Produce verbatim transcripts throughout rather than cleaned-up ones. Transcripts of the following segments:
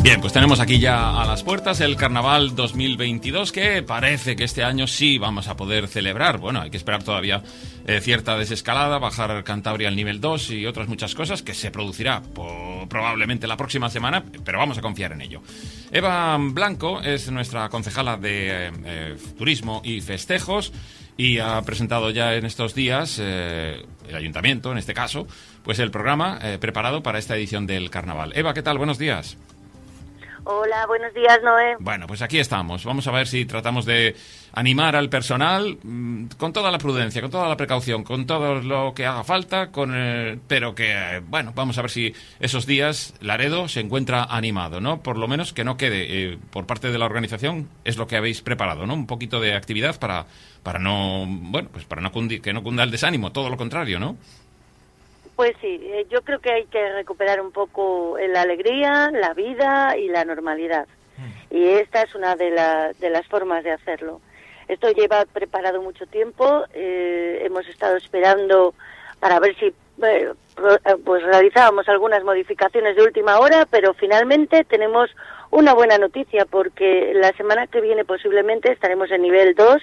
Bien, pues tenemos aquí ya a las puertas el Carnaval dos mil veintidós, que parece que este año sí vamos a poder celebrar. Bueno, hay que esperar todavía eh, cierta desescalada, bajar Cantabria al nivel dos y otras muchas cosas que se producirá po- probablemente la próxima semana, pero vamos a confiar en ello. Eva Blanco es nuestra concejala de eh, Turismo y Festejos y ha presentado ya en estos días, eh, el Ayuntamiento en este caso, pues el programa eh, preparado para esta edición del Carnaval. Eva, ¿qué tal? Buenos días. Hola, buenos días, Noé. Bueno, pues aquí estamos. Vamos a ver si tratamos de animar al personal mmm, con toda la prudencia, con toda la precaución, con todo lo que haga falta, con el... pero que, eh, bueno, vamos a ver si esos días Laredo se encuentra animado, ¿no? Por lo menos que no quede, eh, por parte de la organización, es lo que habéis preparado, ¿no? Un poquito de actividad para, para no, bueno, pues para no cundir, que no cunda el desánimo, todo lo contrario, ¿no? Pues sí, eh, yo creo que hay que recuperar un poco la alegría, la vida y la normalidad. Mm. Y esta es una de, la, de las formas de hacerlo. Esto lleva preparado mucho tiempo, eh, hemos estado esperando para ver si eh, pues realizábamos algunas modificaciones de última hora, pero finalmente tenemos una buena noticia porque la semana que viene posiblemente estaremos en nivel dos.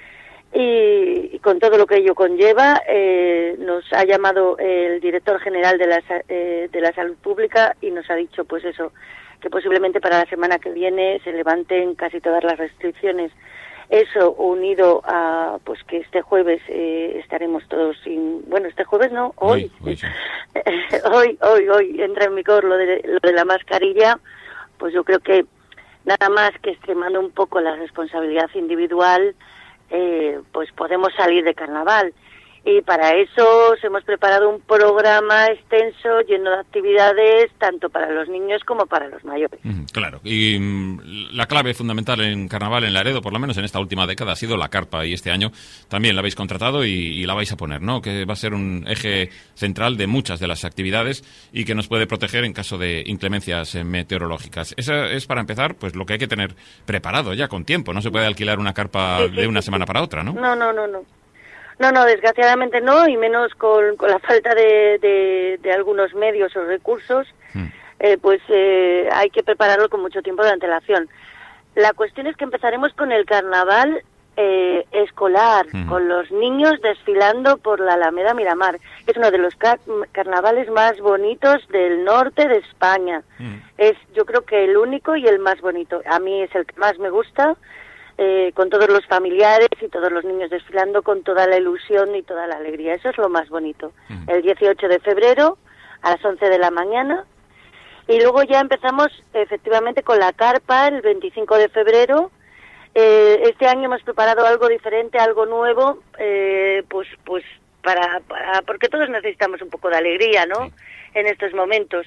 Y, y con todo lo que ello conlleva, eh, nos ha llamado el director general de la, eh, de la Salud Pública y nos ha dicho, pues eso, que posiblemente para la semana que viene se levanten casi todas las restricciones. Eso unido a, pues que este jueves eh, estaremos todos sin, bueno, este jueves no, hoy, hoy, hoy, sí. hoy, hoy, hoy entra en vigor lo de, lo de la mascarilla, pues yo creo que nada más que extremando un poco la responsabilidad individual, Eh, pues podemos salir de carnaval. Y para eso os hemos preparado un programa extenso lleno de actividades tanto para los niños como para los mayores. Mm, claro, y mm, la clave fundamental en Carnaval en Laredo, por lo menos en esta última década, ha sido la carpa, y este año también la habéis contratado y, y la vais a poner, ¿no? Que va a ser un eje central de muchas de las actividades y que nos puede proteger en caso de inclemencias eh, meteorológicas. Eso es, para empezar, pues lo que hay que tener preparado ya con tiempo. No se puede alquilar una carpa sí, sí, de una sí, semana sí. para otra, ¿no? No, no, no, no. No, no, desgraciadamente no, y menos con, con la falta de, de, de algunos medios o recursos, mm. eh, pues eh, hay que prepararlo con mucho tiempo de antelación. La cuestión es que empezaremos con el carnaval eh, escolar, mm. con los niños desfilando por la Alameda Miramar. Es uno de los car carnavales más bonitos del norte de España. Mm. Es, yo creo que el único y el más bonito. A mí es el que más me gusta. Eh, con todos los familiares y todos los niños desfilando con toda la ilusión y toda la alegría. Eso es lo más bonito. Uh-huh. El dieciocho de febrero a las once de la mañana y luego ya empezamos efectivamente con la carpa el veinticinco de febrero. Eh, este año hemos preparado algo diferente, algo nuevo, eh, pues pues para, para porque todos necesitamos un poco de alegría, ¿no? Sí. En estos momentos.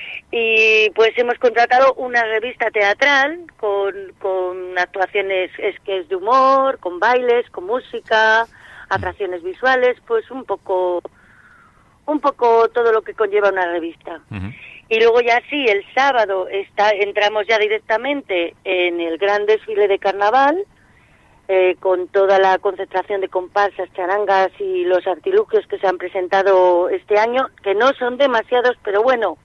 Y pues hemos contratado una revista teatral con, con actuaciones sketches de humor, con bailes, con música, atracciones visuales, pues un poco un poco todo lo que conlleva una revista. Uh-huh. Y luego ya sí, el sábado está entramos ya directamente en el gran desfile de carnaval, eh, con toda la concentración de comparsas, charangas y los artilugios que se han presentado este año, que no son demasiados, pero bueno,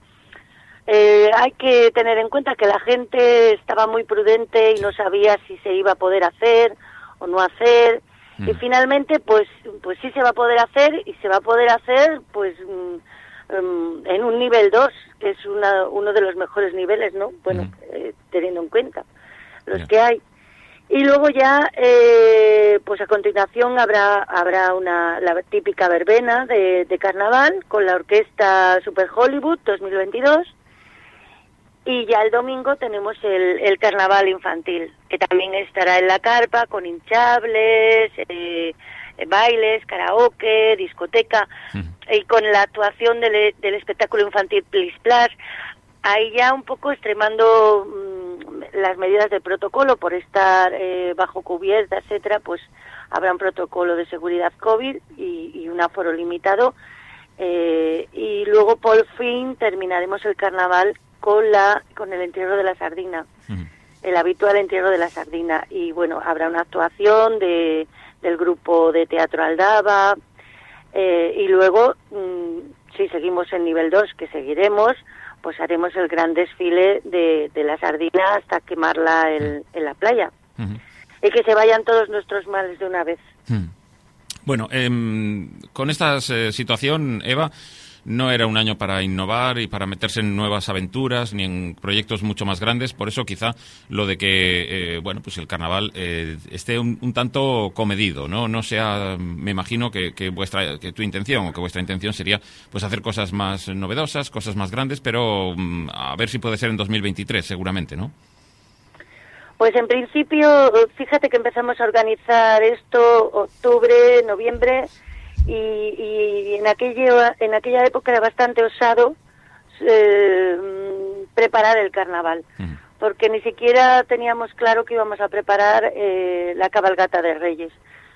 eh, hay que tener en cuenta que la gente estaba muy prudente y no sabía si se iba a poder hacer o no hacer, mm. y finalmente pues pues sí se va a poder hacer, y se va a poder hacer pues mm, mm, en un nivel dos, que es una, uno de los mejores niveles, ¿no? Bueno, mm. eh, teniendo en cuenta los yeah. que hay. Y luego ya, eh, pues a continuación habrá habrá una la típica verbena de, de carnaval con la orquesta Super Hollywood dos mil veintidós. Y ya el domingo tenemos el, el carnaval infantil, que también estará en la carpa con hinchables, eh, bailes, karaoke, discoteca, uh-huh. y con la actuación del, del espectáculo infantil Plis Plas. Ahí ya un poco extremando mmm, las medidas de protocolo por estar eh, bajo cubierta, etcétera, pues habrá un protocolo de seguridad COVID y, y un aforo limitado. Eh, y luego por fin terminaremos el carnaval con la con el entierro de la sardina, uh-huh. el habitual entierro de la sardina. Y bueno, habrá una actuación de del grupo de teatro Aldaba, eh, y luego, mmm, si seguimos en nivel dos, que seguiremos, pues haremos el gran desfile de, de la sardina hasta quemarla en, en la playa. Uh-huh. Y que se vayan todos nuestros males de una vez. Uh-huh. Bueno, eh, con esta eh, situación, Eva, no era un año para innovar y para meterse en nuevas aventuras ni en proyectos mucho más grandes. Por eso quizá lo de que, eh, bueno, pues el carnaval eh, esté un, un tanto comedido, ¿no? No sea, me imagino que, que vuestra, que tu intención o que vuestra intención sería pues hacer cosas más novedosas, cosas más grandes, pero um, a ver si puede ser en dos mil veintitrés, seguramente, ¿no? Pues en principio, fíjate que empezamos a organizar esto octubre, noviembre. Y, y en aquella en aquella época era bastante osado eh, preparar el carnaval, uh-huh. porque ni siquiera teníamos claro que íbamos a preparar eh, la cabalgata de Reyes.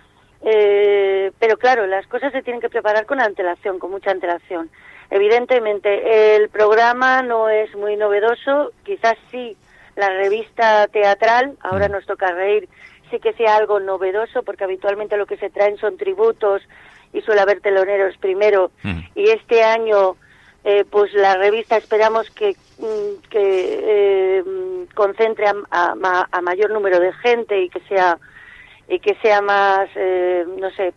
Eh, pero claro, las cosas se tienen que preparar con antelación, con mucha antelación. Evidentemente, el programa no es muy novedoso, quizás sí la revista teatral, ahora uh-huh. nos toca reír, sí que sea algo novedoso, porque habitualmente lo que se traen son tributos, y suele haber teloneros primero, mm. y este año eh, pues la revista esperamos que, que eh, concentre a, a, a mayor número de gente y que sea y que sea más, eh, no sé,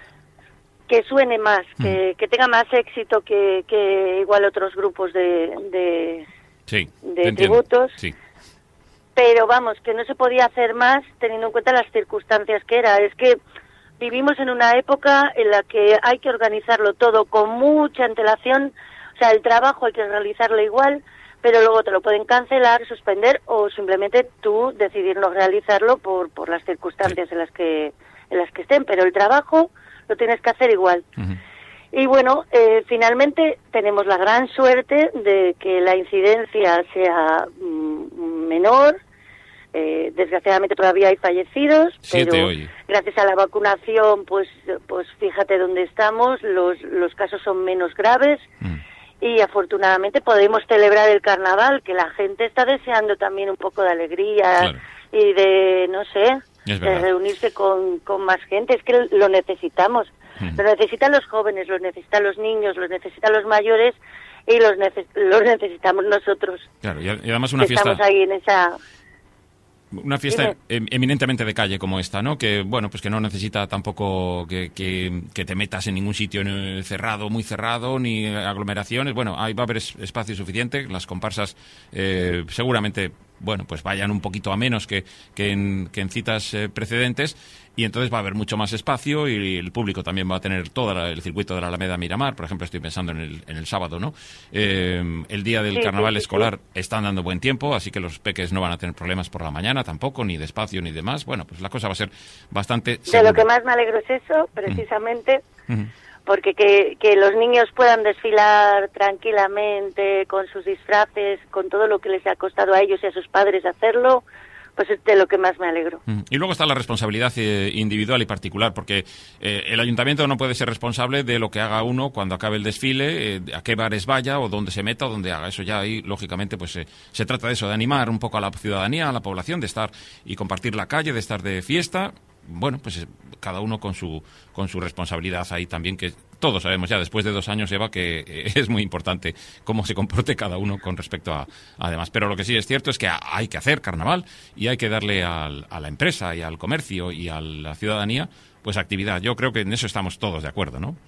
que suene más, mm. que, que tenga más éxito que, que igual otros grupos de, de, sí, de tributos. Sí. Pero vamos, que no se podía hacer más teniendo en cuenta las circunstancias que era. Es que vivimos en una época en la que hay que organizarlo todo con mucha antelación, o sea, el trabajo hay que realizarlo igual, pero luego te lo pueden cancelar, suspender o simplemente tú decidir no realizarlo por por las circunstancias sí. en las que en las que estén, pero el trabajo lo tienes que hacer igual. Uh-huh. Y bueno, eh, finalmente tenemos la gran suerte de que la incidencia sea mm, menor. Eh, desgraciadamente todavía hay fallecidos, Siete pero hoy. Gracias a la vacunación, pues pues fíjate dónde estamos, los los casos son menos graves mm. y afortunadamente podemos celebrar el carnaval, que la gente está deseando también un poco de alegría claro. y de, no sé, de reunirse con, con más gente, es que lo necesitamos, mm. lo necesitan los jóvenes, lo necesitan los niños, lo necesitan los mayores y los, neces- los necesitamos nosotros. Claro, y además una fiesta... Estamos ahí en esa... Una fiesta em, eminentemente de calle como esta, ¿no? Que, bueno, pues que no necesita tampoco que, que, que te metas en ningún sitio cerrado, muy cerrado, ni aglomeraciones. Bueno, ahí va a haber espacio suficiente. Las comparsas eh, seguramente, bueno, pues vayan un poquito a menos que, que, en, que en citas eh, precedentes. Y entonces va a haber mucho más espacio y el público también va a tener todo la, el circuito de la Alameda Miramar. Por ejemplo, estoy pensando en el, en el sábado, ¿no? Eh, el día del sí, carnaval sí, sí, escolar sí. están dando buen tiempo, así que los peques no van a tener problemas por la mañana tampoco, ni de espacio ni demás. Bueno, pues la cosa va a ser bastante segura. De lo que más me alegro es eso, precisamente, mm. porque que, que los niños puedan desfilar tranquilamente con sus disfraces, con todo lo que les ha costado a ellos y a sus padres hacerlo, pues es de lo que más me alegro. Y luego está la responsabilidad eh, individual y particular, porque eh, el ayuntamiento no puede ser responsable de lo que haga uno cuando acabe el desfile, eh, a qué bares vaya o dónde se meta o dónde haga. Eso ya ahí, lógicamente, pues eh, se trata de eso, de animar un poco a la ciudadanía, a la población, de estar y compartir la calle, de estar de fiesta. Bueno, pues cada uno con su con su responsabilidad ahí también, que todos sabemos ya después de dos años, Eva, que eh, es muy importante cómo se comporte cada uno con respecto a, a demás. Pero lo que sí es cierto es que hay que hacer carnaval y hay que darle al, a la empresa y al comercio y a la ciudadanía pues actividad. Yo creo que en eso estamos todos de acuerdo, ¿no?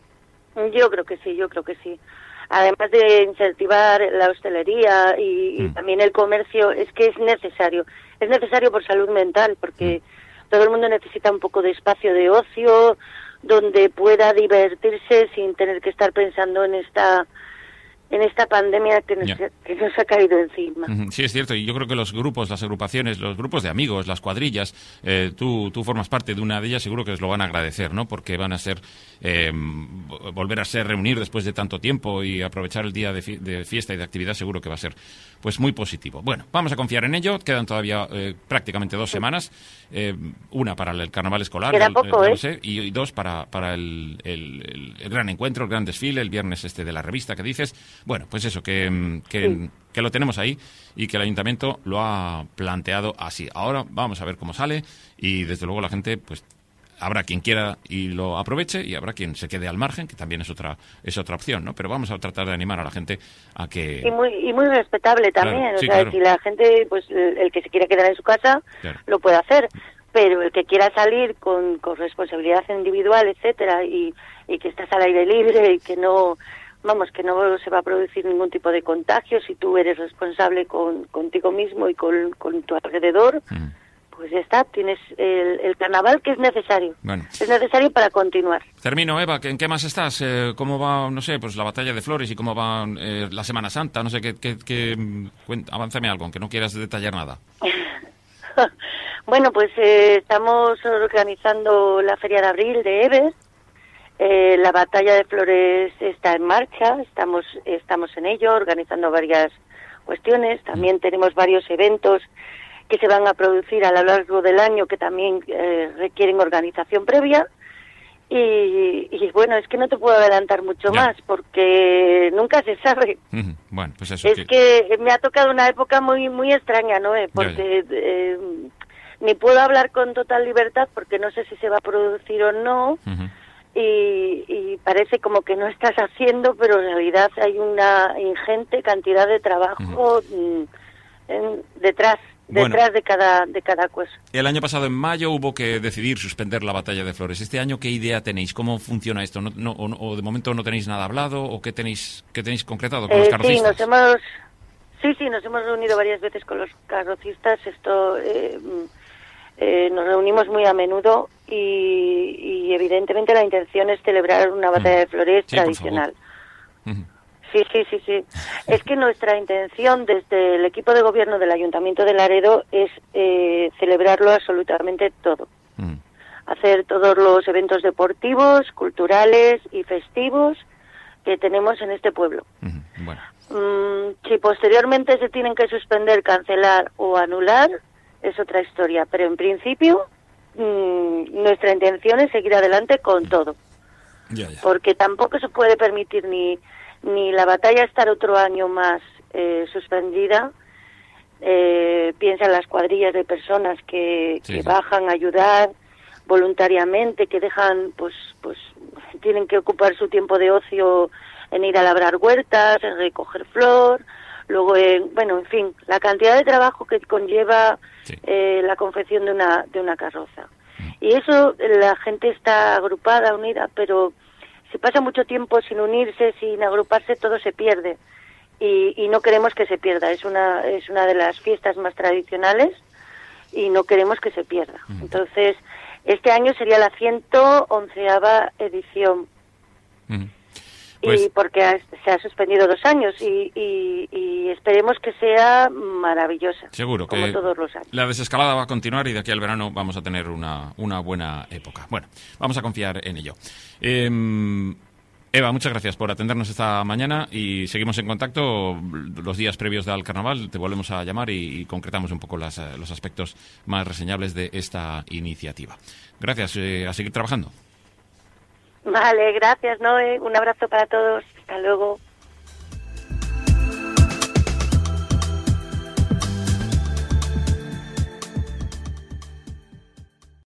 Yo creo que sí, yo creo que sí. Además de incentivar la hostelería y, mm. y también el comercio, es que es necesario. Es necesario por salud mental, porque... Mm. Todo el mundo necesita un poco de espacio de ocio, donde pueda divertirse sin tener que estar pensando en esta en esta pandemia que nos, yeah. que nos ha caído encima. Sí, es cierto, y yo creo que los grupos, las agrupaciones, los grupos de amigos, las cuadrillas, eh, tú, tú formas parte de una de ellas, seguro que os lo van a agradecer, ¿no? Porque van a ser, eh, volver a ser reunir después de tanto tiempo y aprovechar el día de, fi- de fiesta y de actividad, seguro que va a ser pues muy positivo. Bueno, vamos a confiar en ello, quedan todavía eh, prácticamente dos semanas, eh, una para el carnaval escolar, Queda el, poco, el, ¿eh? no sé, y, y dos para, para el, el, el, el gran encuentro, el gran desfile, el viernes este de la revista que dices. Bueno, pues eso, que, que, sí. que lo tenemos ahí y que el ayuntamiento lo ha planteado así. Ahora vamos a ver cómo sale y desde luego la gente pues habrá quien quiera y lo aproveche y habrá quien se quede al margen, que también es otra es otra opción, ¿no? Pero vamos a tratar de animar a la gente a que... Y muy, y muy respetable también, Claro, o sí, sea, claro. si la gente, pues el, el que se quiera quedar en su casa, Claro. lo puede hacer, pero el que quiera salir con, con responsabilidad individual, etcétera, y, y que estás al aire libre y que no, vamos, que no se va a producir ningún tipo de contagio si tú eres responsable con, contigo mismo y con, con tu alrededor, Mm. pues ya está, tienes el, el carnaval que es necesario, Bueno. es necesario para continuar. Termino, Eva, ¿en qué más estás? Eh, ¿Cómo va, no sé, pues la batalla de Flores y cómo va eh, la Semana Santa? No sé, qué, qué, qué, cuen- avánzame algo, aunque no quieras detallar nada. Bueno, pues eh, estamos organizando la Feria de Abril de Ever. Eh, la batalla de Flores está en marcha, estamos estamos en ello, organizando varias cuestiones. También tenemos varios eventos que se van a producir a lo largo del año que también eh, requieren organización previa. Y, y bueno, es que no te puedo adelantar mucho Ya. más porque nunca se sabe. Ujú. Bueno, pues eso. Es que me ha tocado una época muy muy extraña, ¿no? Eh, Porque eh, ni puedo hablar con total libertad porque no sé si se va a producir o no. Ujú. Y, y parece como que no estás haciendo, pero en realidad hay una ingente cantidad de trabajo mm, en- detrás Bueno. detrás de cada de cada cosa. El año pasado, en mayo, hubo que decidir suspender la batalla de Flores. Este año, ¿qué idea tenéis? ¿Cómo funciona esto? ¿No, no- o, no- o de momento no tenéis nada hablado? ¿O qué tenéis, qué tenéis concretado con Eh, los sí, carrocistas? nos hemos sí sí nos hemos reunido varias veces con los carrocistas. Esto eh, mm, eh, nos reunimos muy a menudo y, y evidentemente la intención es celebrar una batalla de Flores Sí, por tradicional. Ujú. Sí, sí, sí, sí. Es que nuestra intención desde el equipo de gobierno del Ayuntamiento de Laredo es eh, celebrarlo absolutamente todo. Ujú. Hacer todos los eventos deportivos, culturales y festivos que tenemos en este pueblo. Ujú. Bueno. Mm, si posteriormente se tienen que suspender, cancelar o anular, es otra historia. Pero en principio, mm, nuestra intención es seguir adelante con todo. Ya, ya. Porque tampoco se puede permitir ni ni la batalla estar otro año más eh, suspendida. Eh, piensa en las cuadrillas de personas que, Sí, que sí. bajan a ayudar voluntariamente, que dejan, pues, pues, tienen que ocupar su tiempo de ocio en ir a labrar huertas, en recoger flor, luego, en, bueno, en fin, la cantidad de trabajo que conlleva Sí. eh, la confección de una de una carroza. Y eso, la gente está agrupada, unida, pero si pasa mucho tiempo sin unirse, sin agruparse, todo se pierde. Y, y no queremos que se pierda. Es una, es una de las fiestas más tradicionales y no queremos que se pierda. Entonces, este año sería la ciento onceava edición. Ujú. Y Pues, porque ha- se ha suspendido dos años y, y, y esperemos que sea maravillosa. seguro como que todos los años. la desescalada va a continuar y de aquí al verano vamos a tener una, una buena época. Bueno, vamos a confiar en ello. Eh, Eva, muchas gracias por atendernos esta mañana y seguimos en contacto los días previos al carnaval. Te volvemos a llamar y, y concretamos un poco las, eh, los aspectos más reseñables de esta iniciativa. Gracias, eh, a seguir trabajando. Vale, gracias, Noé. Un abrazo para todos. Hasta luego.